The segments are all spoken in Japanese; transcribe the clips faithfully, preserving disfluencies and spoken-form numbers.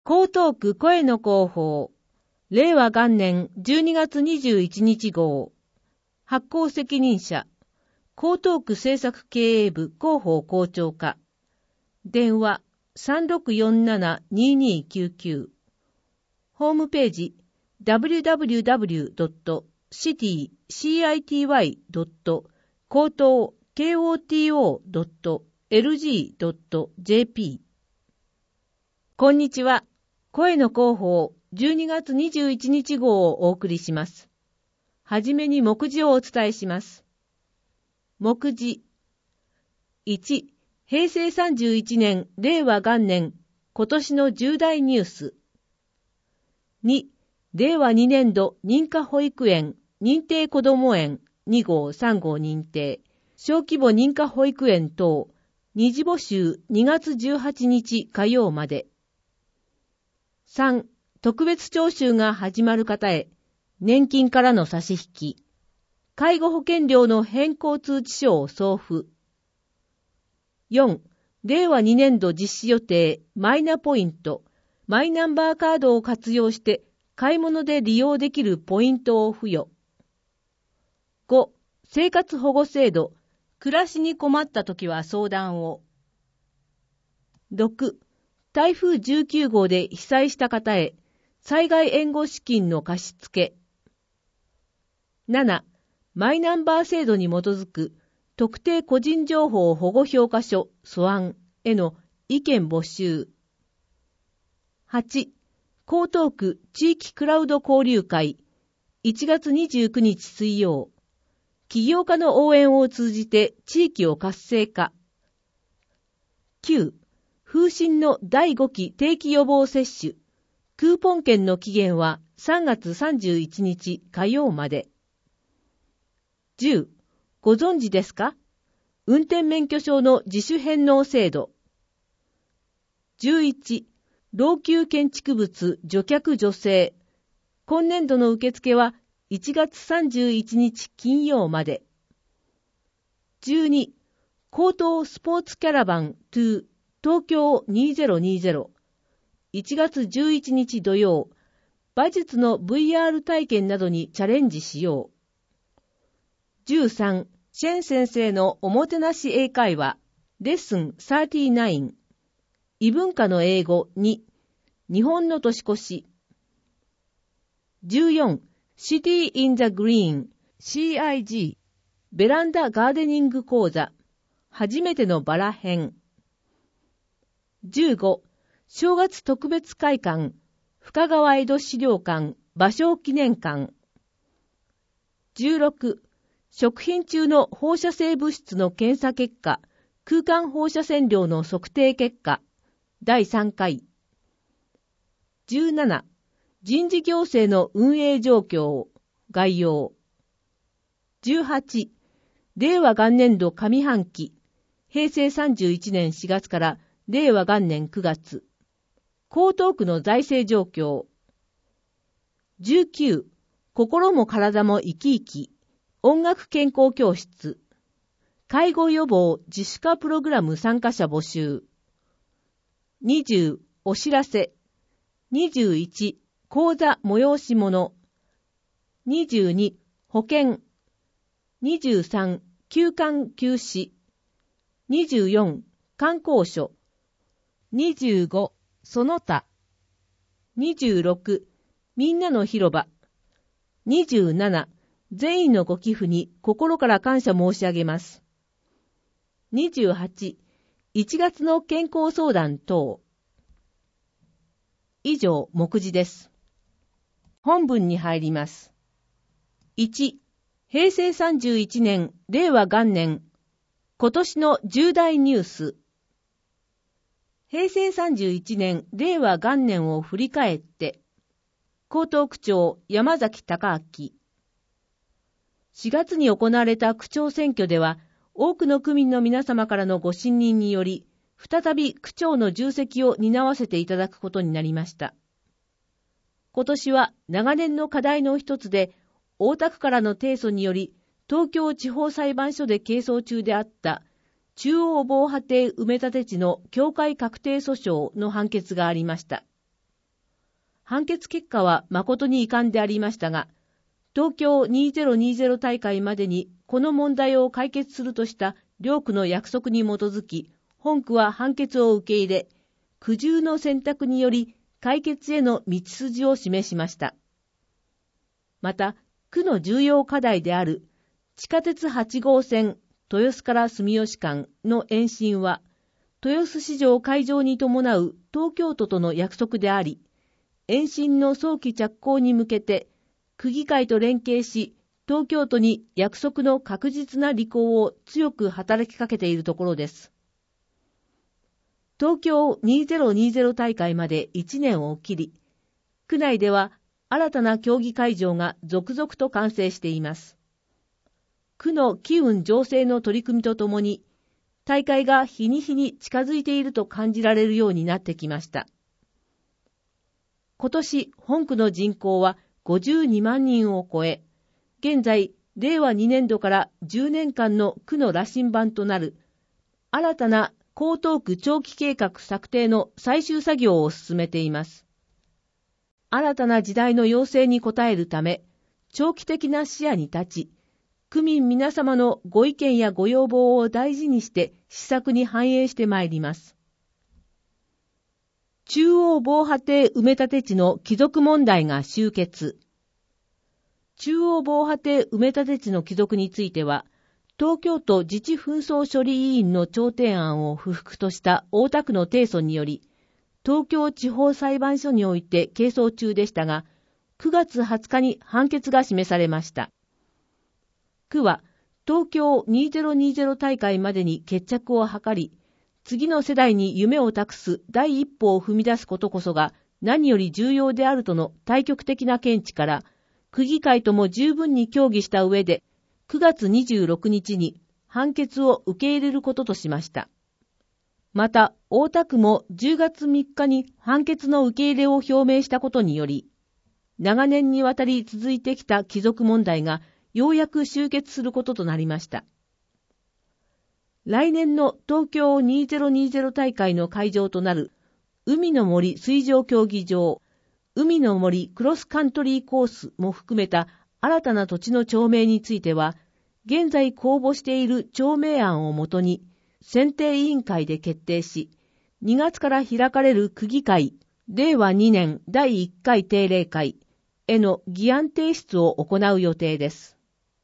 江東区声の広報、令和元年じゅうにがつにじゅういちにち号、発行責任者、江東区政策経営部広報校長課、電話 さんろくよんななににきゅうきゅう、ホームページ ダブリューダブリューダブリュードットシティドットコートドットエルジードットジェーピー。 こんにちは。声の広報じゅうにがつにじゅういちにち号をお送りします。はじめに目次をお伝えします。目次いち、へいせいさんじゅういちねん令和元年今年の重大ニュース。に、令和にねんど認可保育園認定こども園に号さん号認定小規模認可保育園等二次募集にがつじゅうはちにち火曜まで。さん、特別徴収が始まる方へ年金からの差し引き、介護保険料の変更通知書を送付。よん、令和にねんど実施予定マイナポイント、マイナンバーカードを活用して買い物で利用できるポイントを付与。ご、生活保護制度、暮らしに困ったときは相談を。ろく、台風じゅうきゅう号で被災した方へ災害援護資金の貸し付け。なな、マイナンバー制度に基づく特定個人情報保護評価書素案への意見募集。はち、江東区地域クラウド交流会いちがつにじゅうくにち水曜、起業家の応援を通じて地域を活性化。きゅう、風疹のだいごき定期予防接種、クーポン券の期限はさんがつさんじゅういちにち火曜まで。じゅう、ご存知ですか？運転免許証の自主返納制度。じゅういち、老朽建築物除却助成。今年度の受付はいちがつさんじゅういちにち金曜まで。じゅうに、江東スポーツキャラバンに東京にせんにじゅう。いちがつじゅういちにち土曜、馬術の ブイアール 体験などにチャレンジしよう。じゅうさん、シェン先生のおもてなし英会話、レッスンさんじゅうきゅう。異文化の英語に、日本の年越し。じゅうよん、シティインザグリーン シーアイジー、ベランダガーデニング講座、初めてのバラ編。じゅうご、正月特別会館、深川江戸資料館、芭蕉記念館。じゅうろく、食品中の放射性物質の検査結果、空間放射線量の測定結果、だいさんかい。じゅうなな、人事行政の運営状況、概要。じゅうはち、令和元年度上半期、へいせいさんじゅういちねんしがつから令和元年くがつ、江東区の財政状況。じゅうきゅう、心も体も生き生き、音楽健康教室。介護予防自主化プログラム参加者募集。にじゅう、お知らせ。にじゅういち、講座催し物。にじゅうに、保険。にじゅうさん、休館休止。にじゅうよん、観光所。にじゅうご、その他。にじゅうろく、みんなの広場。にじゅうなな、善意のご寄付に心から感謝申し上げます。にじゅうはち、いちがつの健康相談等。以上、目次です。本文に入ります。いち、へいせいさんじゅういちねん令和元年、今年の重大ニュース。へいせいさんじゅういちねん令和元年を振り返って、江東区長山崎隆明。しがつに行われた区長選挙では、多くの区民の皆様からのご信任により、再び区長の重責を担わせていただくことになりました。今年は長年の課題の一つで、大田区からの提訴により、東京地方裁判所で係争中であった中央防波堤埋め立て地の境界確定訴訟の判決がありました。 判決結果は誠に遺憾でありましたが、東京にせんにじゅう大会までにこの問題を解決するとした両区の約束に基づき、本区は判決を受け入れ、苦渋の選択により解決への道筋を示しました。また、区の重要課題である地下鉄はち号線豊洲から住吉間の延伸は、豊洲市場開場に伴う東京都との約束であり、延伸の早期着工に向けて、区議会と連携し、東京都に約束の確実な履行を強く働きかけているところです。東京にせんにじゅう大会までいちねんを切り、区内では新たな競技会場が続々と完成しています。区の機運醸成の取り組みとともに、大会が日に日に近づいていると感じられるようになってきました。今年、本区の人口はごじゅうにまんにんを超え、現在、れいわにねんどからじゅうねんかんの区の羅針盤となる、新たな江東区長期計画策定の最終作業を進めています。新たな時代の要請に応えるため、長期的な視野に立ち、区民皆様のご意見やご要望を大事にして施策に反映してまいります。中央防波堤埋め立て地の帰属問題が終結。中央防波堤埋め立て地の帰属については、東京都自治紛争処理委員の調停案を不服とした大田区の提訴により、東京地方裁判所において係争中でしたが、くがつはつかに判決が示されました。区は東京にせんにじゅう大会までに決着を図り、次の世代に夢を託す第一歩を踏み出すことこそが何より重要であるとの対極的な見地から、区議会とも十分に協議した上で、くがつにじゅうろくにちに判決を受け入れることとしました。また、大田区もじゅうがつみっかに判決の受け入れを表明したことにより、長年にわたり続いてきた帰属問題がようやく終結することとなりました。来年の東京にせんにじゅう大会の会場となる海の森水上競技場、海の森クロスカントリーコースも含めた新たな土地の町名については、現在公募している町名案をもとに選定委員会で決定し、にがつから開かれる区議会れいわにねんだいいっかい定例会への議案提出を行う予定です。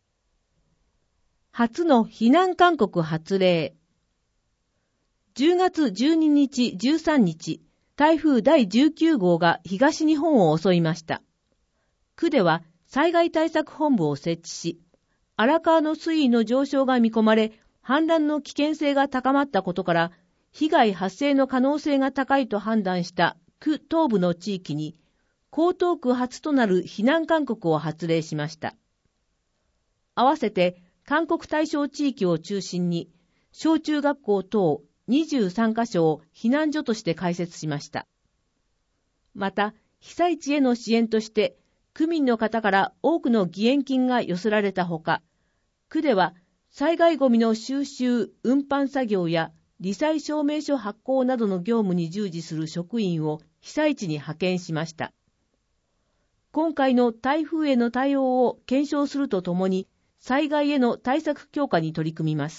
初の避難勧告発令。じゅうがつじゅうににち、じゅうさんにち、台風だいじゅうきゅうごうが東日本を襲いました。区では災害対策本部を設置し、荒川の水位の上昇が見込まれ、氾濫の危険性が高まったことから、被害発生の可能性が高いと判断した区東部の地域に、江東区初となる避難勧告を発令しました。合わせて、勧告対象地域を中心に、小中学校等にじゅうさんかしょを避難所として開設しました。また、被災地への支援として、区民の方から多くの義援金が寄せられたほか、区では災害ごみの収集・運搬作業や罹災証明書発行などの業務に従事する職員を被災地に派遣しました。今回の台風への対応を検証するとともに、災害への対策強化に取り組みます。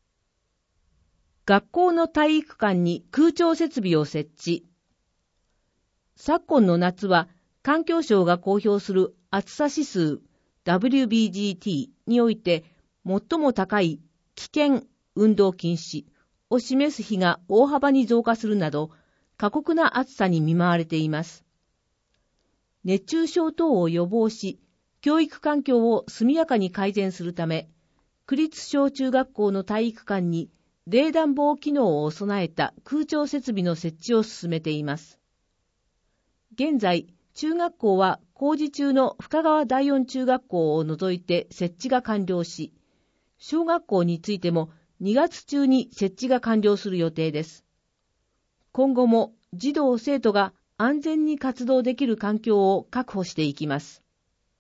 学校の体育館に空調設備を設置。昨今の夏は、環境省が公表する暑さ指数 ダブリュービージーティー において、最も高い危険運動禁止を示す日が大幅に増加するなど、過酷な暑さに見舞われています。熱中症等を予防し、教育環境を速やかに改善するため、区立小中学校の体育館に冷暖房機能を備えた空調設備の設置を進めています。現在、中学校は工事中の深川第四中学校を除いて設置が完了し、小学校についてもにがつちゅうに設置が完了する予定です。今後も児童生徒が安全に活動できる環境を確保していきます。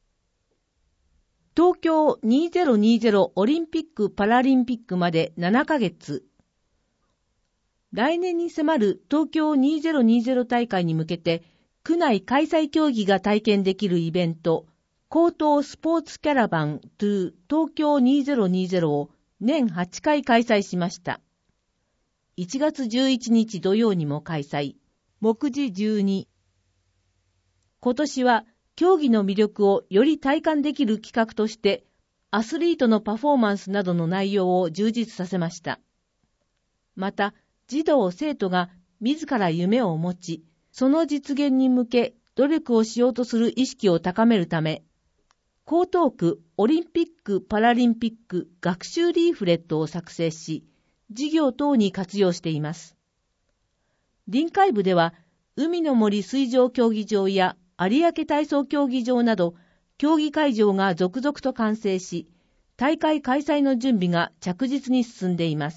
東京にせんにじゅうオリンピック・パラリンピックまでななかげつ。来年に迫る東京にせんにじゅう大会に向けて、 区内開催競技が体験できるイベント、高等スポーツキャラバン to 東京にせんにじゅうを年はちかい開催しました。いちがつじゅういちにち土曜にも開催。目次じゅうに。今年は競技の魅力をより体感できる企画として、アスリートのパフォーマンスなどの内容を充実させました。また、児童生徒が自ら夢を持ち、その実現に向け努力をしようとする意識を高めるため、江東区オリンピック・パラリンピック学習リーフレットを作成し、事業等に活用しています。臨海部では、海の森水上競技場や有明体操競技場など、競技会場が続々と完成し、大会開催の準備が着実に進んでいます。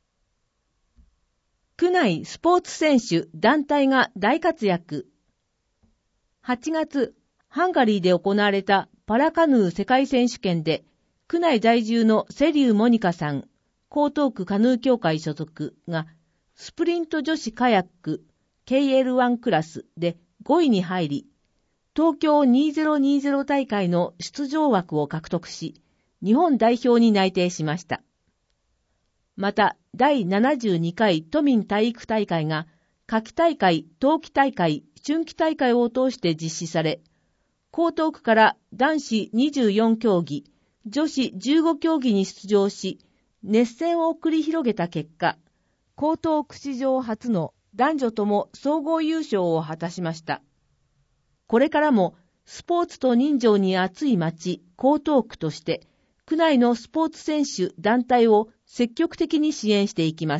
区内スポーツ選手団体が大活躍。はちがつ、ハンガリーで行われたパラカヌー世界選手権で、区内在住の瀬立モニカさん、江東区カヌー協会所属が、スプリント女子カヤック ケーエルワン クラスでごいに入り、東京にせんにじゅう大会の出場枠を獲得し、日本代表に内定しました。また、だいななじゅうにかい都民体育大会が、夏季大会、冬季大会、春季大会を通して実施され、江東区から男子にじゅうよんきょうぎ、女子じゅうごきょうぎに出場し、熱戦を繰り広げた結果、江東区史上初の男女とも総合優勝を果たしました。これからもスポーツと人情に熱い町、江東区として、区内のスポーツ選手団体を積極的に支援していきます。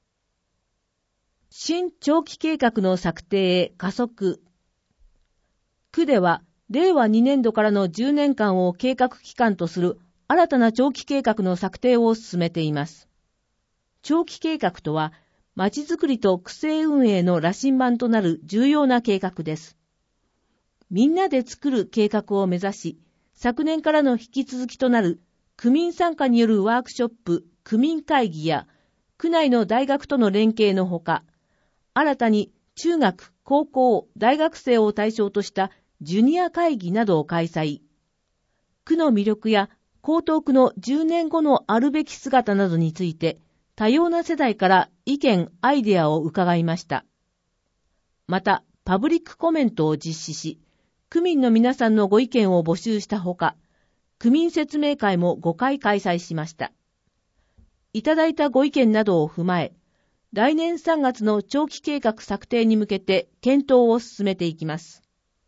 新長期計画の策定へ加速。区では、れいわにねんどからのじゅうねんかんを計画期間とする新たな長期計画の策定を進めています。長期計画とは、町づくりと区政運営の羅針盤となる重要な計画です。みんなで作る計画を目指し、昨年からの引き続きとなる区民参加によるワークショップ、区民会議や、区内の大学との連携のほか、新たに中学、高校、大学生を対象としたジュニア会議などを開催。区の魅力や江東区のじゅうねんごのあるべき姿などについて、多様な世代から意見、アイデアを伺いました。また、パブリックコメントを実施し、区民の皆さんのご意見を募集したほか、区民説明会もごかい開催しました。いただいたご意見などを踏まえ、来年さんがつの長期計画策定に向けて検討を進めていきます。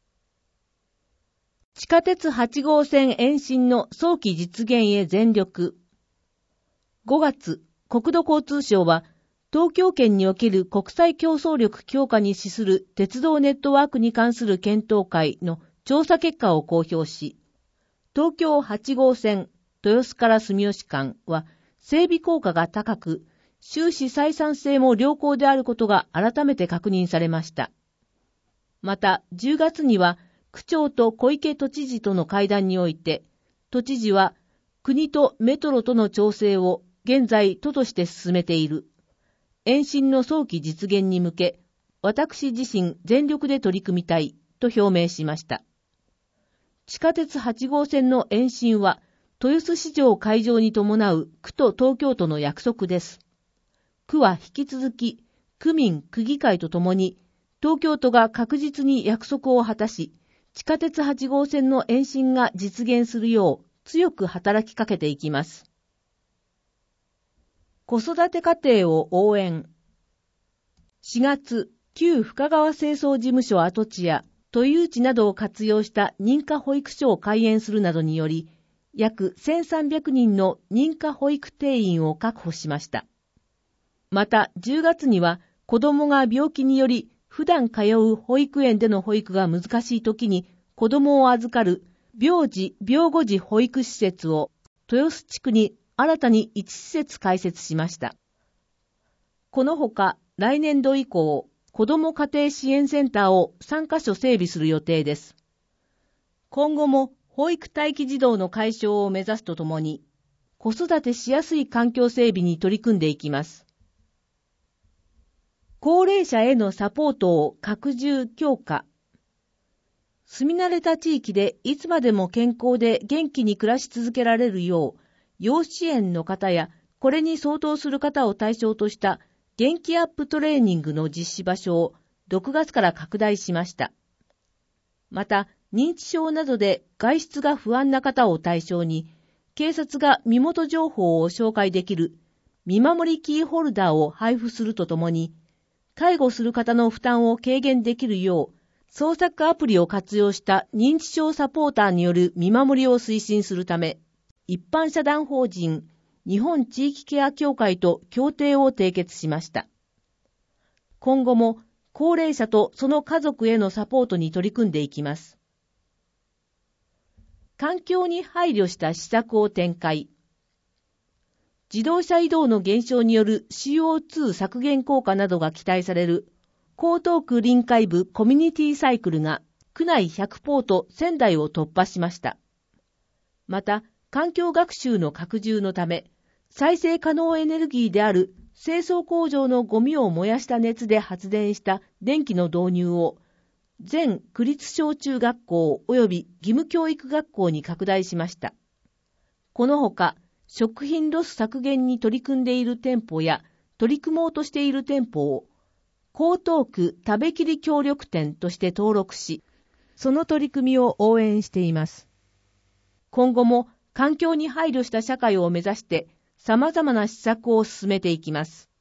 地下鉄はちごうせん延伸の早期実現へ全力。ごがつ、国土交通省は、東京圏における国際競争力強化に資する鉄道ネットワークに関する検討会の調査結果を公表し、東京はちごうせん豊洲から住吉間は整備効果が高く、収支採算性も良好であることが改めて確認されました。また、じゅうがつには区長と小池都知事との会談において、都知事は国とメトロとの調整を現在都として進めている。延伸の早期実現に向け、私自身全力で取り組みたいと表明しました。地下鉄はちごうせんの延伸は、豊洲市場開場に伴う区と東京都の約束です。区は引き続き、区民、区議会とともに、東京都が確実に約束を果たし、地下鉄はちごうせんの延伸が実現するよう強く働きかけていきます。子育て家庭を応援。しがつ、旧深川清掃事務所跡地や都有地などを活用した認可保育所を開園するなどにより、約せんさんびゃくにんの認可保育定員を確保しました。また、じゅうがつには子供が病気により普段通う保育園での保育が難しい時に子供を預かる病児・病後児保育施設を豊洲地区に新たにいち施設開設しました。このほか、来年度以降、子ども家庭支援センターをさんかしょ整備する予定です。今後も保育待機児童の解消を目指すとともに、子育てしやすい環境整備に取り組んでいきます。 高齢者へのサポートを拡充強化。住み慣れた地域でいつまでも健康で元気に暮らし続けられるよう、要支援の方やこれに相当する方を対象とした元気アップトレーニングの実施場所をろくがつから拡大しました。また、認知症などで外出が不安な方を対象に、警察が身元情報を紹介できる見守りキーホルダーを配布するとともに、介護する方の負担を軽減できるよう、創作アプリを活用した認知症サポーターによる見守りを推進するため、一般社団法人日本地域ケア協会と協定を締結しました。今後も高齢者とその家族へのサポートに取り組んでいきます。環境に配慮した施策を展開。自動車移動の減少による シーオーツー 削減効果などが期待される江東区臨海部コミュニティサイクルが区内ひゃくポートせんだいを突破しました。また、環境学習の拡充のため、再生可能エネルギーである清掃工場のゴミを燃やした熱で発電した電気の導入を全区立小中学校及び義務教育学校に拡大しました。このほか、食品ロス削減に取り組んでいる店舗や取り組もうとしている店舗を江東区食べきり協力店として登録し、その取り組みを応援しています。今後も環境に配慮した社会を目指して様々な施策を進めていきます。